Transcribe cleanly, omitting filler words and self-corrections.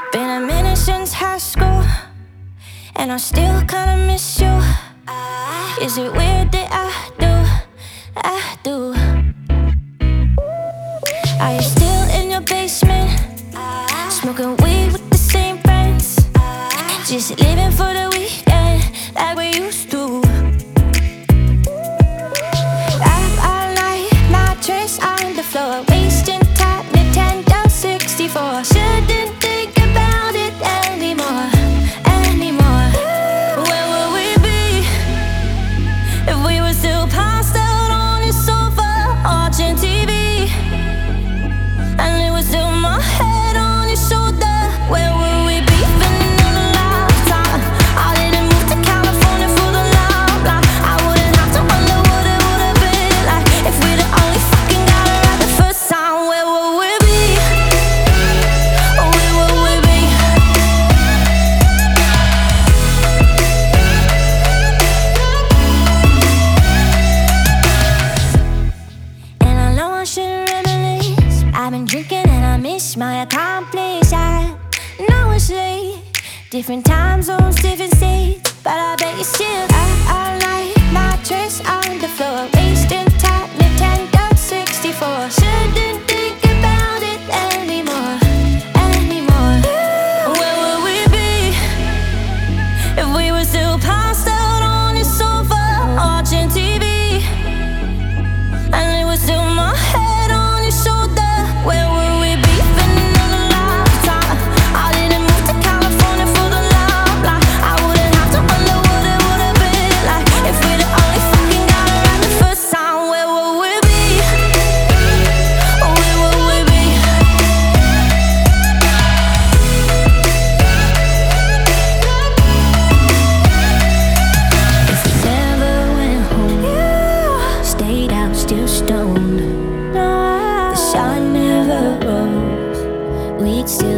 Been a minute since high school, and I still kinda miss you. Is it weird that I do? Are you still in your basement, smoking weed with the same friends? Just living for the weekend like we used to. Up all night, mattress on the floor, wasting time, Nintendo 64. Shouldn't think about it anymore. Where would we be if we were still passed out on your sofa watching TV? And it was still my head on your shoulder. Where would we be? Been another lifetime. I didn't move to California for the love life. I wouldn't have to wonder what it would have been like if we'd have only fucking got it right the first time. Where would we be? Where would we be? And I know I shouldn't reminisce. I've been drinking and I miss my accomplice. I know it's late, different time zones, different states, but I bet you still up all night, mattress on the floor, wasting time, Nintendo 64. Shouldn't think about it anymore. Where would we be if we were still passed out on your sofa watching TV? And it was still my head on your shoulder. Where would we be? Been another lifetime. I didn't move to California for the love life. I wouldn't have to wonder what it would have been like if we'd have only fucking got it right the first time. Where would we be? Where would we be? If we never went home, stayed out still stoned, the sun never rose, we'd still